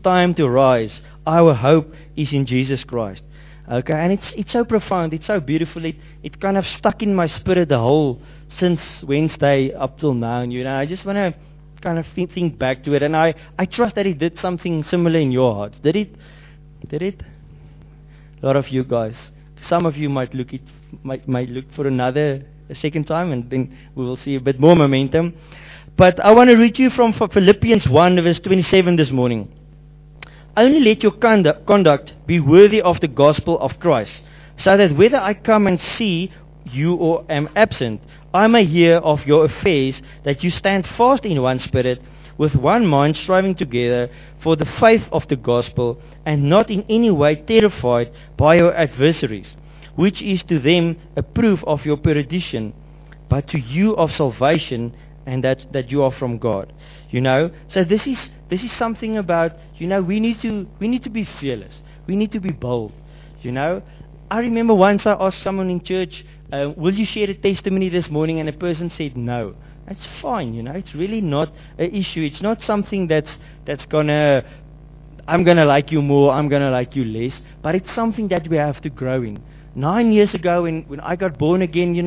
time to rise. Our hope is in Jesus Christ. Okay, and it's so profound, it's so beautiful. It kind of stuck in my spirit the whole since Wednesday up till now. And I just want to kind of think back to it, and I trust that it did something similar in your hearts. Did it? A lot of you guys. Some of you might look for a second time, and then we will see a bit more momentum. But I want to read you from Philippians 1 verse 27 this morning. Only let your conduct be worthy of the gospel of Christ, so that whether I come and see you or am absent, I may hear of your affairs, that you stand fast in one spirit, with one mind, striving together for the faith of the gospel, and not in any way terrified by your adversaries, which is to them a proof of your perdition, but to you of salvation, and that you are from God. So this is something about, we need to be fearless. We need to be bold. I remember once I asked someone in church, will you share a testimony this morning? And a person said no. That's fine, it's really not an issue. It's not something that's I'm gonna like you more, I'm gonna like you less, but it's something that we have to grow in. 9 years ago when I got born again,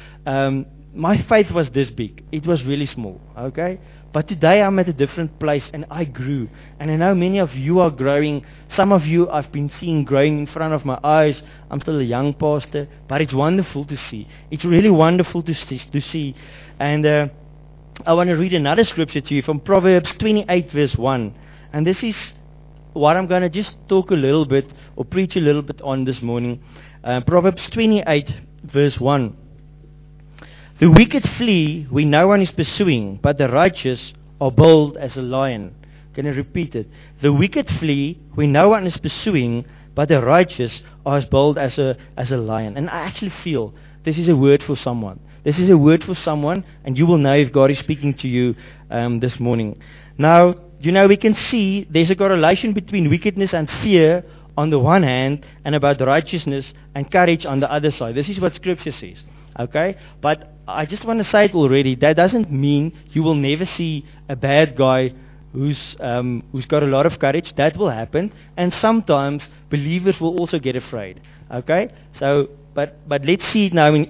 my faith was this big. It was really small, okay? But today I'm at a different place, and I grew. And I know many of you are growing. Some of you I've been seeing growing in front of my eyes. I'm still a young pastor, but it's wonderful to see. It's really wonderful to see. And I want to read another scripture to you from Proverbs 28 verse 1. And this is what I'm going to just talk a little bit or preach a little bit on this morning. Proverbs 28 verse 1. The wicked flee when no one is pursuing, but the righteous are bold as a lion. Can I repeat it? The wicked flee when no one is pursuing, but the righteous are as bold as a lion. And I actually feel this is a word for someone. This is a word for someone, and you will know if God is speaking to you this morning. Now, we can see there's a correlation between wickedness and fear on the one hand, and about righteousness and courage on the other side. This is what Scripture says. Okay? But I just want to say it already. That doesn't mean you will never see a bad guy who's got a lot of courage. That will happen. And sometimes believers will also get afraid. Okay? So, but let's see it now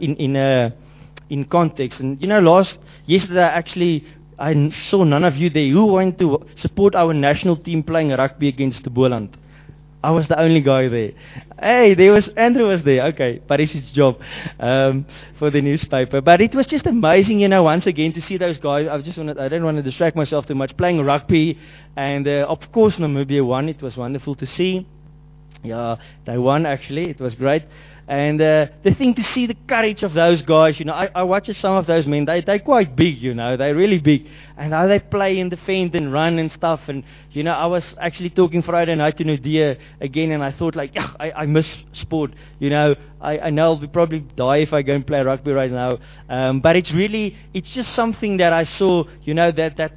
in context. And yesterday actually I saw none of you there who wanted to support our national team playing rugby against the Boland. I was the only guy there. Hey, Andrew was there. Okay, but it's his job for the newspaper. But it was just amazing, once again to see those guys. I didn't want to distract myself too much, playing rugby. And of course Namibia won. It was wonderful to see. Yeah, they won actually. It was great. And the thing to see the courage of those guys, I watch some of those men. They're quite big, they're really big, and how they play and defend and run and stuff. And I was actually talking Friday night to Nadia again, and I thought I miss sport. I know I'll probably die if I go and play rugby right now. But it's just something that I saw, that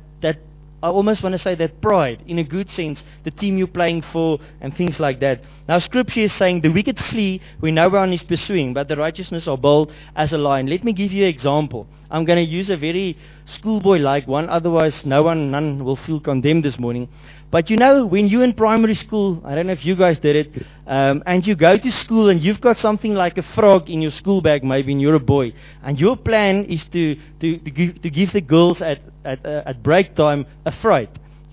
I almost want to say that pride, in a good sense, the team you're playing for and things like that. Now Scripture is saying the wicked flee when no one is pursuing, but the righteousness are bold as a lion. Let me give you an example. I'm going to use a very schoolboy-like one, otherwise none will feel condemned this morning. But when you're in primary school, I don't know if you guys did it, and you go to school and you've got something like a frog in your school bag, maybe, and you're a boy, and your plan is to give the girls at break time a fright.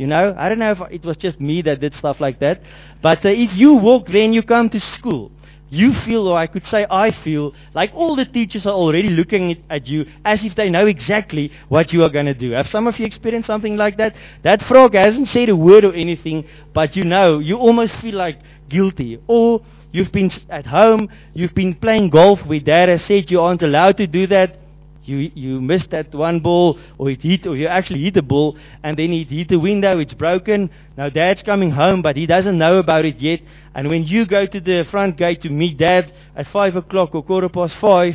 I don't know if it was just me that did stuff like that, but if you walk there and you come to school, you feel, or I could say I feel, like all the teachers are already looking at you as if they know exactly what you are going to do. Have some of you experienced something like that? That frog hasn't said a word or anything, but you almost feel like guilty. Or you've been at home, you've been playing golf where dad has said you aren't allowed to do that. You missed that one ball, or you actually hit the ball, and then it hit the window, it's broken. Now dad's coming home, but he doesn't know about it yet. And when you go to the front gate to meet dad at 5 o'clock or 5:15,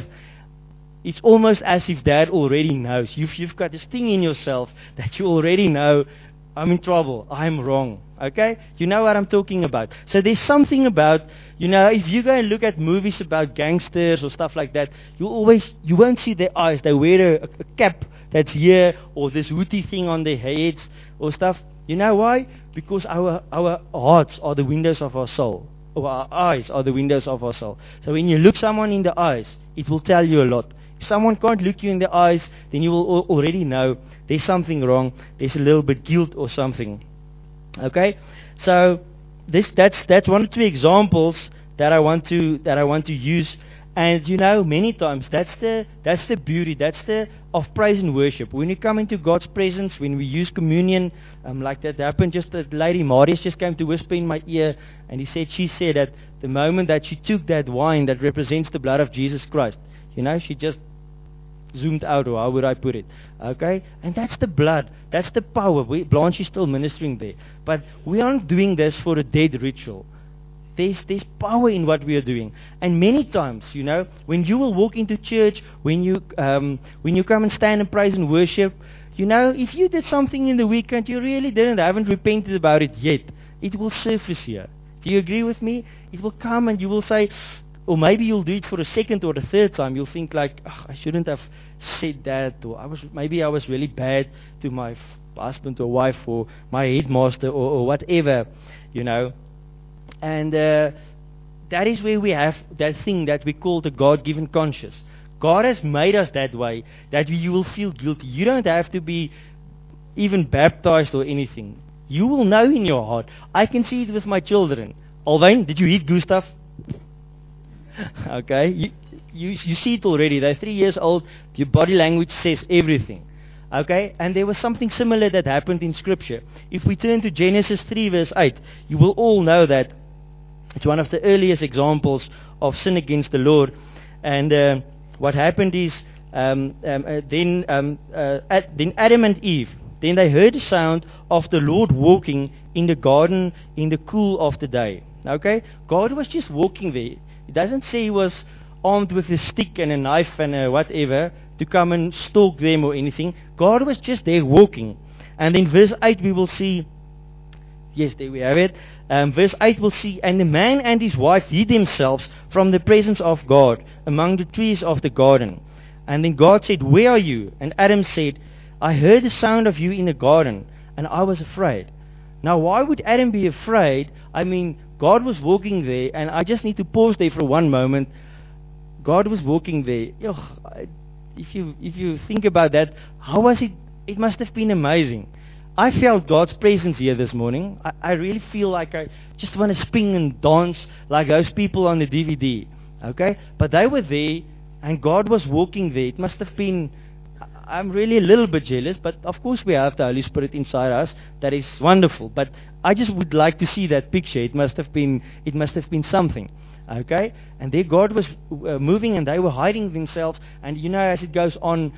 it's almost as if dad already knows. You've got this thing in yourself that you already know, I'm in trouble, I'm wrong. Okay? You know what I'm talking about. So there's something about, if you go and look at movies about gangsters or stuff like that, you won't see their eyes. They wear a cap that's here, or this hoodie thing on their heads or stuff. You know why? Because our hearts are the windows of our soul. Or our eyes are the windows of our soul. So when you look someone in the eyes, it will tell you a lot. If someone can't look you in the eyes, then you will already know there's something wrong. There's a little bit guilt or something. Okay? So that's one or two examples that I want to use. And many times that's the beauty, that's the of praise and worship. When you come into God's presence, when we use communion, like that happened. Just that Lady Marius just came to whisper in my ear, and she said that the moment that she took that wine that represents the blood of Jesus Christ, she just zoomed out, or how would I put it? Okay, and that's the blood, that's the power. Blanche is still ministering there, but we aren't doing this for a dead ritual. There's power in what we are doing. And many times, when you will walk into church, when you come and stand and praise and worship, if you did something in the weekend, you really haven't repented about it yet, it will surface here. Do you agree with me? It will come and you will say, or maybe you'll do it for a second or the third time. You'll think like, I shouldn't have said that, or maybe I was really bad to my husband or wife or my headmaster or whatever, And that is where we have that thing that we call the God-given conscience. God has made us that way, that you will feel guilty. You don't have to be even baptized or anything. You will know in your heart. I can see it with my children. Alwyn, did you eat Gustav? Okay, you see it already. They're 3 years old. Your body language says everything. Okay, and there was something similar that happened in Scripture. If we turn to Genesis 3 verse 8, you will all know that it's one of the earliest examples of sin against the Lord. And what happened is, then Adam and Eve, then they heard the sound of the Lord walking in the garden in the cool of the day. Okay, God was just walking there. It doesn't say He was armed with a stick and a knife and a whatever to come and stalk them or anything. God was just there walking. And in verse 8 we will see, yes, there we have it. Verse 8 we'll see, and the man and his wife hid themselves from the presence of God among the trees of the garden. And then God said, where are you? And Adam said, I heard the sound of you in the garden, and I was afraid. Now why would Adam be afraid? I mean, God was walking there, and I just need to pause there for one moment. God was walking there. If you think about that, how was it? It must have been amazing. I felt God's presence here this morning. I really feel like I just want to spin and dance like those people on the DVD. Okay? But they were there, and God was walking there. It must have been, I'm really a little bit jealous, but of course we have the Holy Spirit inside us. That is wonderful. But I just would like to see that picture. It must have been something. Okay? And there God was moving, and they were hiding themselves. And as it goes on,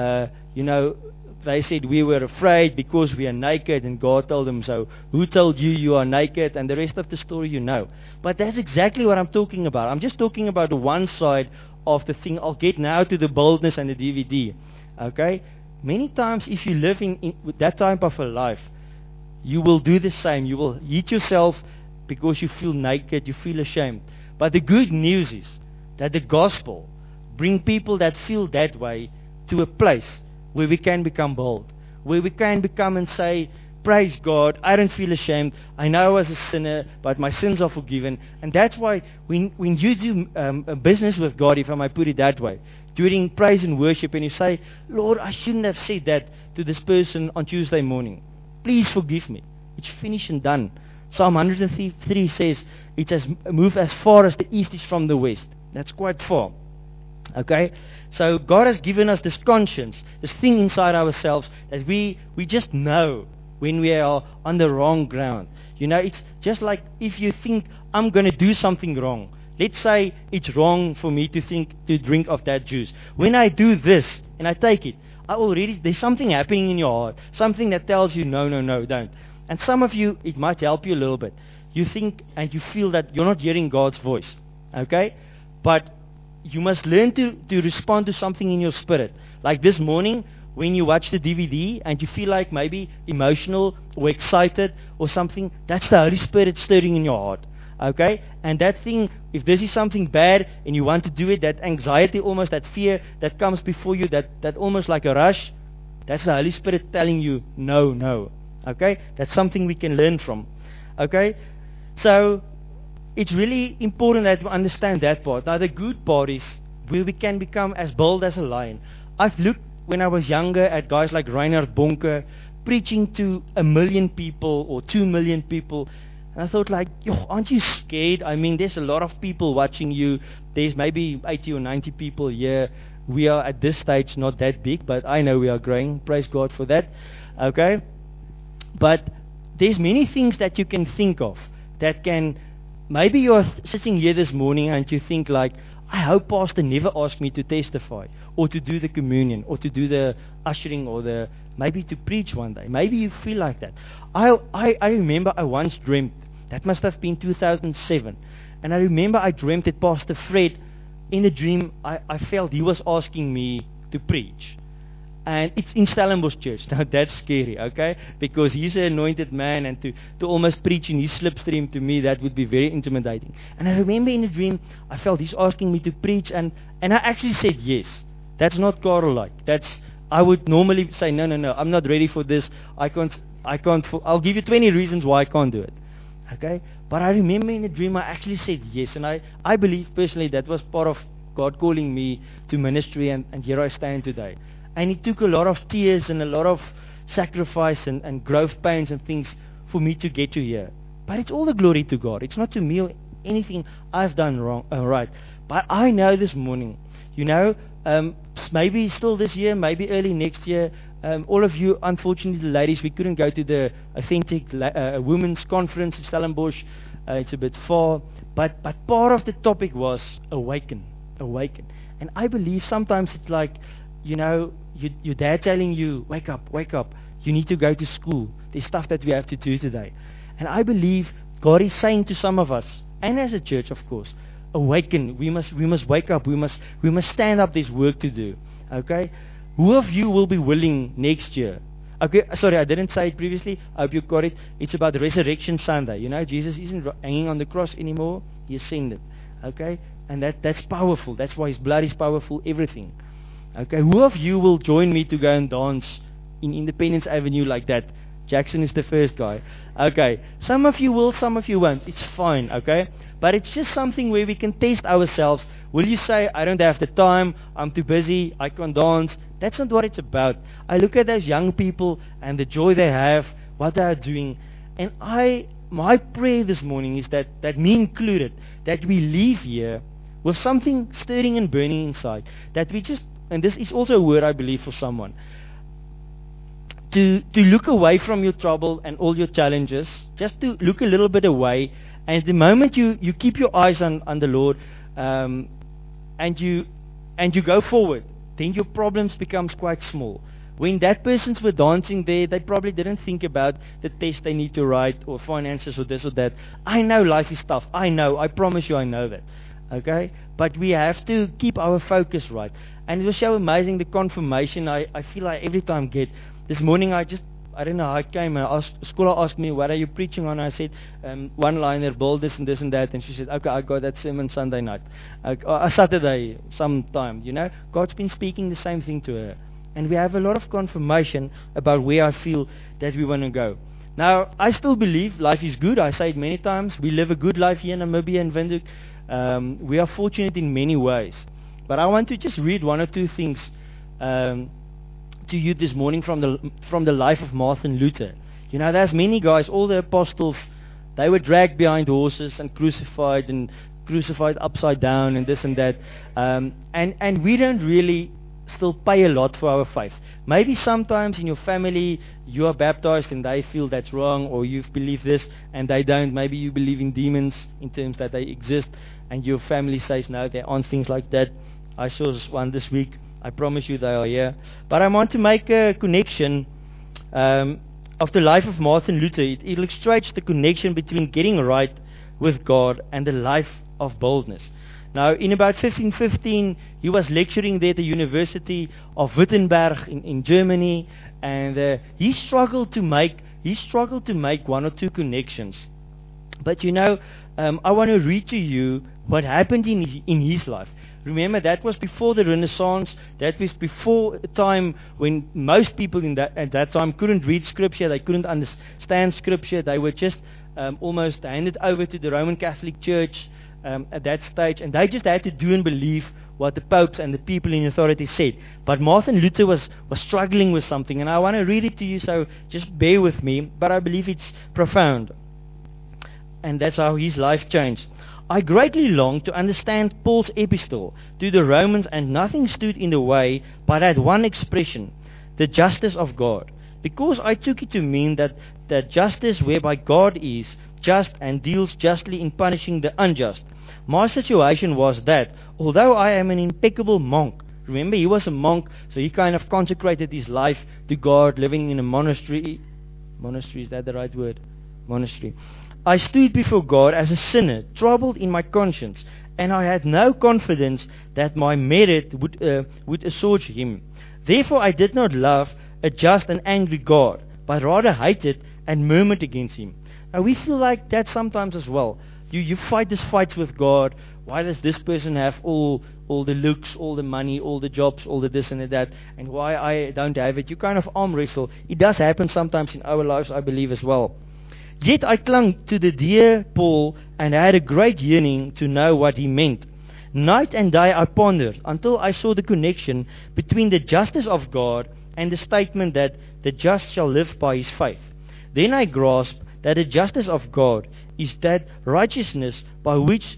they said, we were afraid because we are naked. And God told them, so who told you you are naked? And the rest of the story you know. But that's exactly what I'm talking about. I'm just talking about the one side of the thing. I'll get now to the boldness and the DVD. Okay? Many times if you live in that type of a life, you will do the same. You will hit yourself because you feel naked, you feel ashamed. But the good news is that the gospel brings people that feel that way to a place where we can become bold, where we can become and say, praise God, I don't feel ashamed. I know I was a sinner, but my sins are forgiven. And that's why when you do a business with God, if I might put it that way, during praise and worship, and you say, Lord, I shouldn't have said that to this person on Tuesday morning. Please forgive me. It's finished and done. Psalm 103 says, it has moved as far as the east is from the west. That's quite far. Okay? So God has given us this conscience, this thing inside ourselves that we just know when we are on the wrong ground. It's just like if you think, I'm going to do something wrong. Let's say it's wrong for me to drink of that juice. When I do this and I take it, there's something happening in your heart. Something that tells you, no, don't. And some of you, it might help you a little bit. You think and you feel that you're not hearing God's voice. Okay? But you must learn to respond to something in your spirit. Like this morning, when you watch the DVD and you feel like maybe emotional or excited or something, that's the Holy Spirit stirring in your heart. Okay? And that thing, if this is something bad and you want to do it, that anxiety almost, that fear that comes before you, that almost like a rush, that's the Holy Spirit telling you, no. Okay? That's something we can learn from. Okay? So, it's really important that we understand that part. Now, the good part is where we can become as bold as a lion. I've looked when I was younger at guys like Reinhard Bonke preaching to 1 million people or 2 million people. And I thought like, yo, aren't you scared? I mean, there's a lot of people watching you. There's maybe 80 or 90 people here. We are at this stage not that big, but I know we are growing. Praise God for that. Okay? But there's many things that you can think of that can, maybe you're sitting here this morning and you think like, I hope Pastor never asked me to testify or to do the communion or to do the ushering or maybe to preach one day. Maybe you feel like that. I remember I once dreamt, that must have been 2007, and I remember I dreamt that Pastor Fred, in a dream, I felt he was asking me to preach. And it's in Stellenbosch Church. Now that's scary, okay? Because he's an anointed man, and to almost preach in his slipstream, to me, that would be very intimidating. And I remember in a dream, I felt he's asking me to preach, and I actually said yes. That's not Carl-like. I would normally say, no, I'm not ready for this. I can't, I'll give you 20 reasons why I can't do it. Okay? But I remember in a dream, I actually said yes. And I believe personally that was part of God calling me to ministry, and here I stand today. And it took a lot of tears and a lot of sacrifice and growth pains and things for me to get to here. But it's all the glory to God. It's not to me or anything I've done wrong, right. But I know this morning, maybe still this year, maybe early next year, all of you, unfortunately, ladies, we couldn't go to the Authentic Women's Conference in Stellenbosch. It's a bit far. But part of the topic was awaken. And I believe sometimes it's like, your dad telling you, wake up. You need to go to school. There's stuff that we have to do today. And I believe God is saying to some of us, and as a church, of course, awaken. We must wake up. We must stand up. There's work to do. Okay? Who of you will be willing next year? Okay, sorry, I didn't say it previously. I hope you got it. It's about Resurrection Sunday. Jesus isn't hanging on the cross anymore. He ascended. Okay? And that's powerful. That's why His blood is powerful. Everything. Okay, who of you will join me to go and dance in Independence Avenue like that? Jackson is the first guy. Okay, some of you will, some of you won't. It's fine, okay? But it's just something where we can test ourselves. Will you say, I don't have the time, I'm too busy, I can't dance? That's not what it's about. I look at those young people and the joy they have, what they are doing. And my prayer this morning is that me included, that we leave here with something stirring and burning inside. That we just, and this is also a word I believe for someone, to look away from your trouble and all your challenges, just to look a little bit away, and the moment you keep your eyes on the Lord, and you go forward, then your problems becomes quite small. When that persons were dancing there, they probably didn't think about the test they need to write, or finances, or this or that. I know life is tough. I promise you I know that. Okay? But we have to keep our focus right. And it was so amazing, the confirmation I feel like every time get. This morning I don't know how it came. Scholar asked me, what are you preaching on? I said, one-liner, boldness and this and that. And she said, okay, I got that sermon Sunday night. Saturday, sometime, God's been speaking the same thing to her. And we have a lot of confirmation about where I feel that we want to go. Now, I still believe life is good. I say it many times. We live a good life here in Namibia and Windhoek. We are fortunate in many ways. But I want to just read one or two things to you this morning from the life of Martin Luther. There's many guys, all the apostles, they were dragged behind horses and crucified upside down and this and that. And we don't really still pay a lot for our faith. Maybe sometimes in your family you are baptized and they feel that's wrong, or you believe this and they don't. Maybe you believe in demons in terms that they exist, and your family says no, there aren't things like that. I saw one this week. I promise you they are here. But I want to make a connection of the life of Martin Luther. It illustrates the connection between getting right with God and the life of boldness. Now, in about 1515, he was lecturing there at the University of Wittenberg in Germany, and he struggled to make one or two connections. But I want to read to you what happened in his life. Remember, that was before the Renaissance. That was before a time when most people at that time couldn't read Scripture. They couldn't understand Scripture. They were just almost handed over to the Roman Catholic Church at that stage. And they just had to do and believe what the popes and the people in authority said. But Martin Luther was struggling with something. And I want to read it to you, so just bear with me. But I believe it's profound. And that's how his life changed. I greatly longed to understand Paul's epistle to the Romans, and nothing stood in the way but that one expression, the justice of God. Because I took it to mean that justice whereby God is just and deals justly in punishing the unjust. My situation was that, although I am an impeccable monk, remember he was a monk, so he kind of consecrated his life to God, living in a monastery. Monastery, is that the right word? Monastery. I stood before God as a sinner, troubled in my conscience, and I had no confidence that my merit would assuage him. Therefore I did not love a just and angry God, but rather hated and murmured against him. Now we feel like that sometimes as well. You fight these fights with God. Why does this person have all the looks, all the money, all the jobs, all the this and the that, and why I don't have it? You kind of arm wrestle. It does happen sometimes in our lives, I believe, as well. Yet I clung to the dear Paul and had a great yearning to know what he meant. Night and day I pondered until I saw the connection between the justice of God and the statement that the just shall live by his faith. Then I grasped that the justice of God is that righteousness by which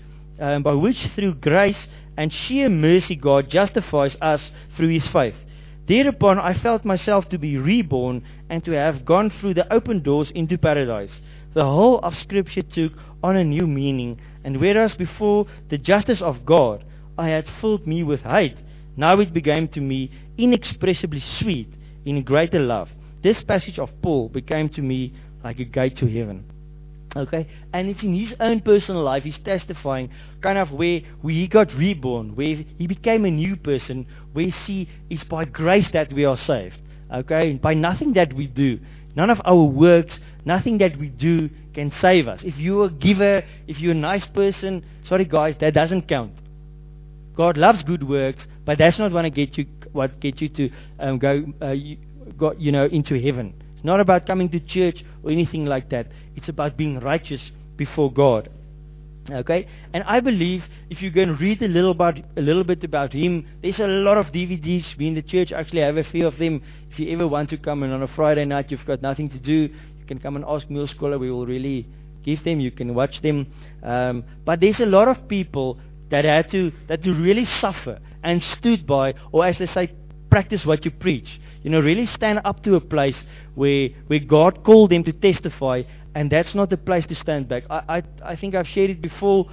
through grace and sheer mercy God justifies us through his faith. Thereupon I felt myself to be reborn and to have gone through the open doors into paradise. The whole of Scripture took on a new meaning, and whereas before the justice of God I had filled me with hate, now it became to me inexpressibly sweet in greater love. This passage of Paul became to me like a gate to heaven. Okay, and it's in his own personal life, he's testifying kind of where he got reborn, where he became a new person, where it's by grace that we are saved. Okay, by nothing that we do, none of our works, nothing that we do can save us. If you're a giver, if you're a nice person, sorry guys, that doesn't count. God loves good works, but that's not what gets you to go into heaven. It's not about coming to church or anything like that. It's about being righteous before God. Okay? And I believe if you go and read a little bit about him, there's a lot of DVDs. We in the church actually have a few of them. If you ever want to come and on a Friday night you've got nothing to do, you can come and ask Meal Scholar. We will really give them. You can watch them. But there's a lot of people that had to really suffer and stood by, or as they say, practice what you preach. Really stand up to a place where God called them to testify, and that's not the place to stand back. I think I've shared it before.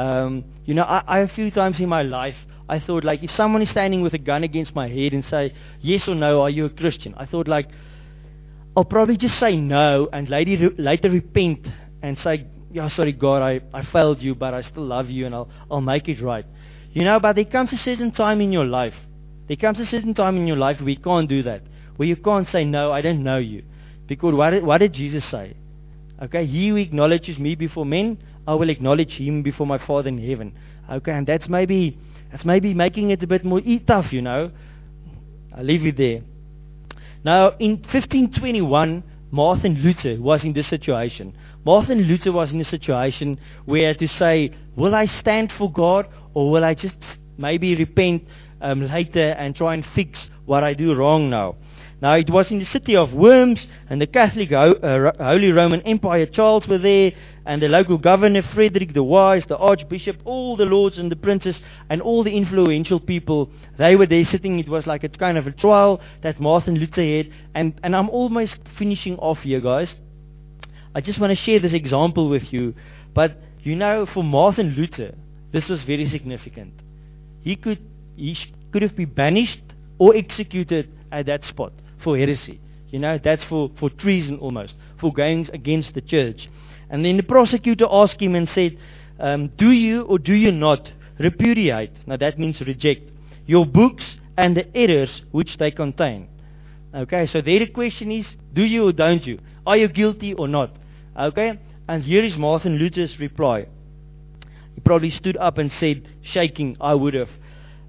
I a few times in my life, I thought like if someone is standing with a gun against my head and say, yes or no, are you a Christian? I thought like, I'll probably just say no and later repent and say, yeah, sorry God, I failed you, but I still love you and I'll make it right. But there comes a certain time in your life. There comes a certain time in your life where you can't do that. Where you can't say, no, I don't know you. Because what did Jesus say? Okay, he who acknowledges me before men, I will acknowledge him before my Father in heaven. Okay, and that's maybe making it a bit more tough, I'll leave it there. Now, in 1521, Martin Luther was in this situation. Martin Luther was in a situation where to say, will I stand for God or will I just maybe repent later and try and fix what I do wrong now? Now, it was in the city of Worms, and the Catholic Holy Roman Empire Charles were there, and the local governor, Frederick the Wise, the archbishop, all the lords and the princes, and all the influential people, they were there sitting. It was like a kind of a trial that Martin Luther had, and I'm almost finishing off here, guys. I just want to share this example with you, but for Martin Luther, this was very significant. He could have been banished or executed at that spot for heresy. That's for treason almost, for going against the church. And then the prosecutor asked him and said, do you or do you not repudiate, now that means reject, your books and the errors which they contain? Okay, so there the question is, do you or don't you? Are you guilty or not? Okay, and here is Martin Luther's reply. He probably stood up and said, shaking, I would have.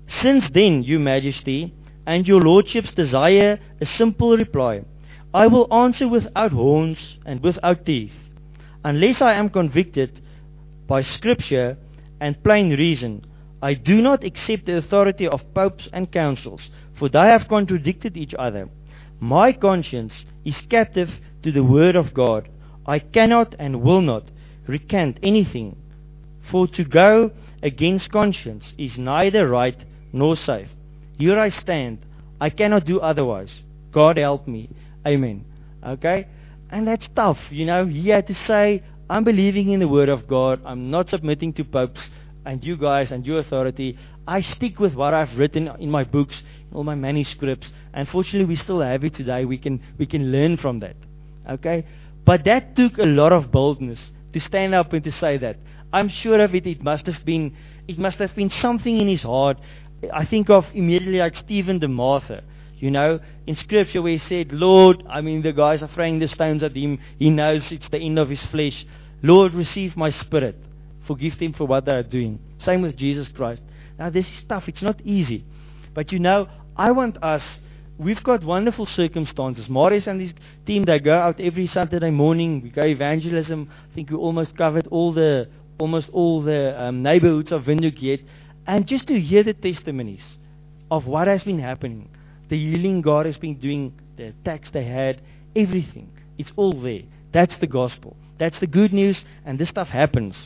Since then, Your Majesty, and Your Lordships desire a simple reply, I will answer without horns and without teeth, unless I am convicted by Scripture and plain reason. I do not accept the authority of popes and councils, for they have contradicted each other. My conscience is captive to the word of God. I cannot and will not recant anything, for to go against conscience is neither right nor safe. Here I stand. I cannot do otherwise. God help me. Amen. Okay? And that's tough, you know. He had to say, I'm believing in the word of God. I'm not submitting to popes and you guys and your authority. I stick with what I've written in my books, in all my manuscripts. Unfortunately, we still have it today. We can learn from that. Okay? But that took a lot of boldness to stand up and to say that. I'm sure of it. It must have been something in his heart. I think of immediately like Stephen the martyr. You know, in Scripture where he said, Lord, the guys are throwing the stones at him. He knows it's the end of his flesh. Lord, receive my spirit. Forgive them for what they are doing. Same with Jesus Christ. Now, this is tough. It's not easy. But you know, I want us, we've got wonderful circumstances. Marius and his team, they go out every Saturday morning. We go evangelism. I think we almost covered almost all the neighborhoods of Windhoek yet. And just to hear the testimonies of what has been happening, the healing God has been doing, the attacks they had, everything. It's all there. That's the gospel. That's the good news, and this stuff happens.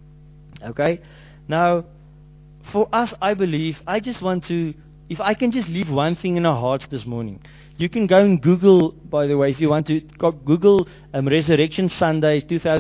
Okay? Now, for us, I believe, I just want to, if I can just leave one thing in our hearts this morning. You can go and Google, by the way, if you want to, Google Resurrection Sunday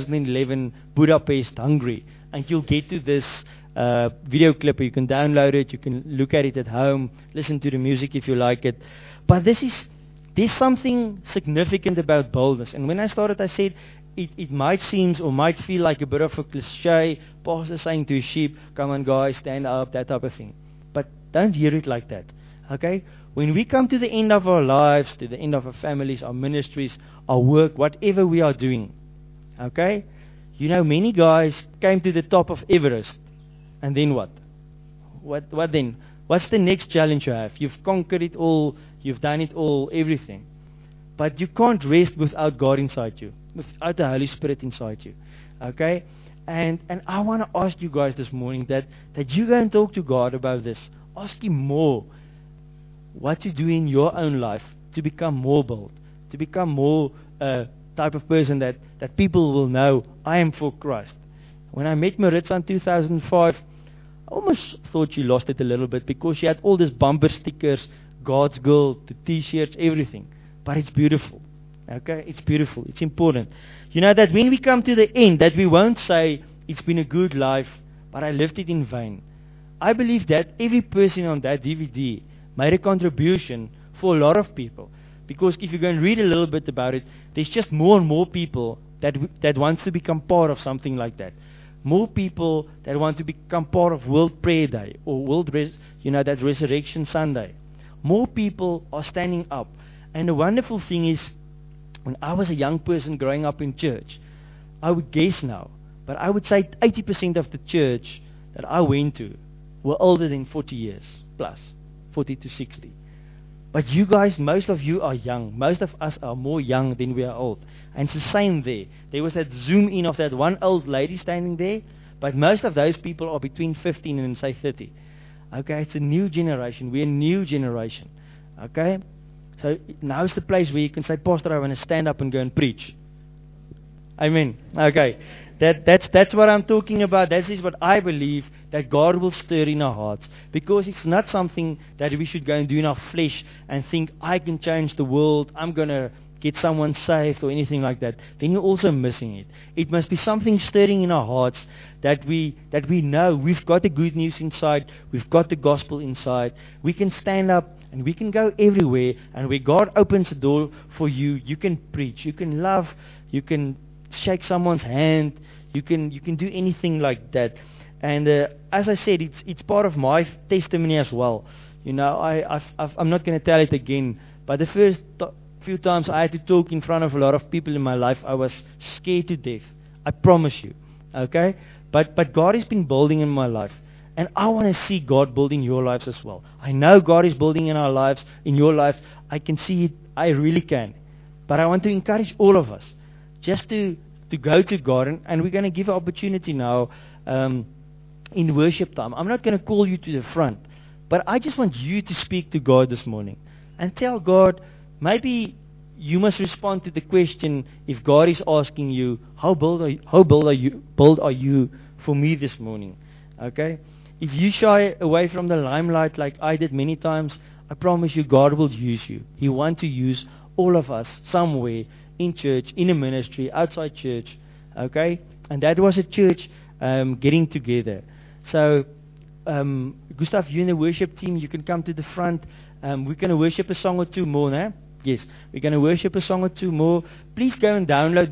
2011 Budapest, Hungary, and you'll get to this video clip. You can download it, you can look at it at home, listen to the music if you like it. But there's something significant about boldness. And when I started, I said, it might seem or might feel like a bit of a cliche, pastor saying to his sheep, come on guys, stand up, that type of thing. But don't hear it like that. Okay? When we come to the end of our lives, to the end of our families, our ministries, our work, whatever we are doing, okay? You know, many guys came to the top of Everest, and then what? What then? What's the next challenge you have? You've conquered it all, you've done it all, everything. But you can't rest without God inside you, without the Holy Spirit inside you, okay? And I want to ask you guys this morning that you go and talk to God about this. Ask Him more what to do in your own life to become more bold, to become more type of person that people will know, I am for Christ. When I met Maritza in 2005, I almost thought she lost it a little bit because she had all these bumper stickers, God's girl, the t-shirts, everything. But it's beautiful. Okay? It's beautiful. It's important. You know that when we come to the end, that we won't say, it's been a good life, but I lived it in vain. I believe that every person on that DVD made a contribution for a lot of people. Because if you go and read a little bit about it, there's just more and more people that wants to become part of something like that. More people that want to become part of World Prayer Day or that Resurrection Sunday. More people are standing up. And the wonderful thing is, when I was a young person growing up in church, I would guess now, but I would say 80% of the church that I went to were older than 40 years plus, 40 to 60. But you guys, most of you are young. Most of us are more young than we are old. And it's the same there. There was that zoom in of that one old lady standing there, but most of those people are between 15 and say 30. Okay, it's a new generation. We're a new generation. Okay? So now's the place where you can say, Pastor, I want to stand up and go and preach. Amen. Okay. That's what I'm talking about. That is what I believe that God will stir in our hearts. Because it's not something that we should go and do in our flesh and think, I can change the world, I'm going to get someone saved or anything like that. Then you're also missing it. It must be something stirring in our hearts that we know we've got the good news inside, we've got the gospel inside. We can stand up and we can go everywhere, and where God opens the door for you, you can preach, you can love, you can shake someone's hand, you can do anything like that. And as I said, it's part of my testimony as well. You know, I'm not going to tell it again, but the first few times I had to talk in front of a lot of people in my life, I was scared to death. I promise you. Okay? But God has been building in my life. And I want to see God building your lives as well. I know God is building in our lives, in your life. I can see it. I really can. But I want to encourage all of us just to go to God. And we're going to give an opportunity now in worship time. I'm not going to call you to the front. But I just want you to speak to God this morning. And tell God, maybe you must respond to the question, if God is asking you, how bold are you for me this morning? Okay? If you shy away from the limelight like I did many times, I promise you God will use you. He wants to use all of us somewhere in church, in a ministry, outside church. Okay? And that was a church getting together. So, Gustav, you and the worship team, you can come to the front. We're going to worship a song or two more, no? Yes, we're going to worship a song or two more. Please go and download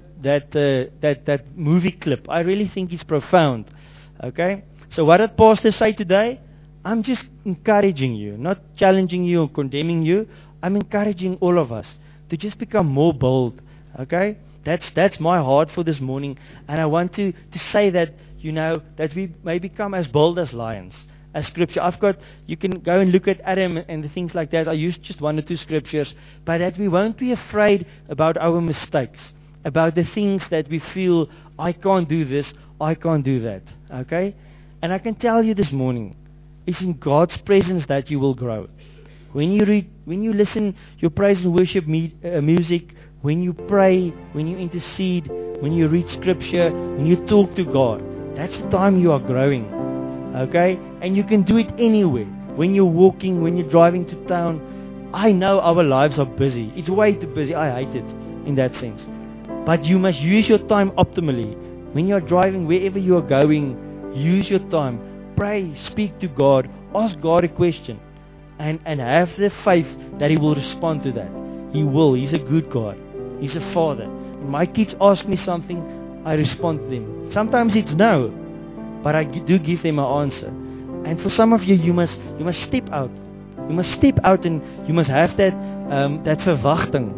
that movie clip. I really think it's profound. Okay? So what did Pastor say today? I'm just encouraging you, not challenging you or condemning you. I'm encouraging all of us to just become more bold. Okay? That's my heart for this morning. And I want to say that, that we may become as bold as lions. As scripture. You can go and look at Adam and the things like that. I used just 1 or 2 scriptures. But that we won't be afraid about our mistakes. About the things that we feel, I can't do this, I can't do that. Okay? And I can tell you this morning, it's in God's presence that you will grow. When you read, when you listen your praise and worship music, when you pray, when you intercede, when you read scripture, when you talk to God, that's the time you are growing. Okay? And you can do it anywhere. When you're walking, when you're driving to town. I know our lives are busy. It's way too busy. I hate it in that sense. But you must use your time optimally. When you're driving, wherever you are going, use your time. Pray, speak to God, ask God a question. And have the faith that He will respond to that. He will. He's a good God. He's a Father. When my kids ask me something, I respond to them. Sometimes it's no. But I do give them an answer. And for some of you, you must step out. You must step out and you must have that verwachting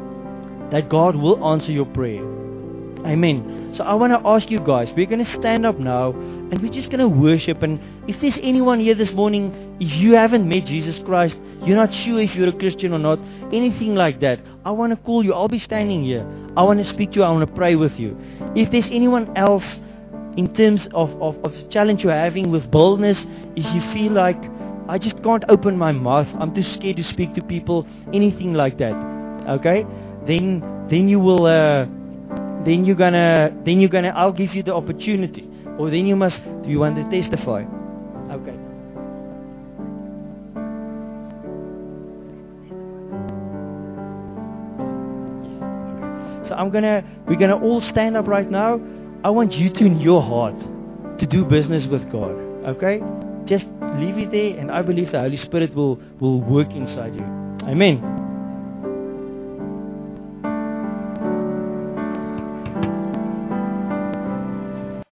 that God will answer your prayer. Amen. So I want to ask you guys, we're going to stand up now and we're just going to worship. And if there's anyone here this morning, if you haven't met Jesus Christ, you're not sure if you're a Christian or not, anything like that, I want to call you. I'll be standing here. I want to speak to you. I want to pray with you. If there's anyone else, in terms of the challenge you're having with boldness, if you feel like, I just can't open my mouth, I'm too scared to speak to people, anything like that, okay? Then you will, then you're gonna, I'll give you the opportunity. Or then do you want to testify? Okay. So we're gonna all stand up right now. I want you to, in your heart, to do business with God. Okay? Just leave it there, and I believe the Holy Spirit will work inside you. Amen.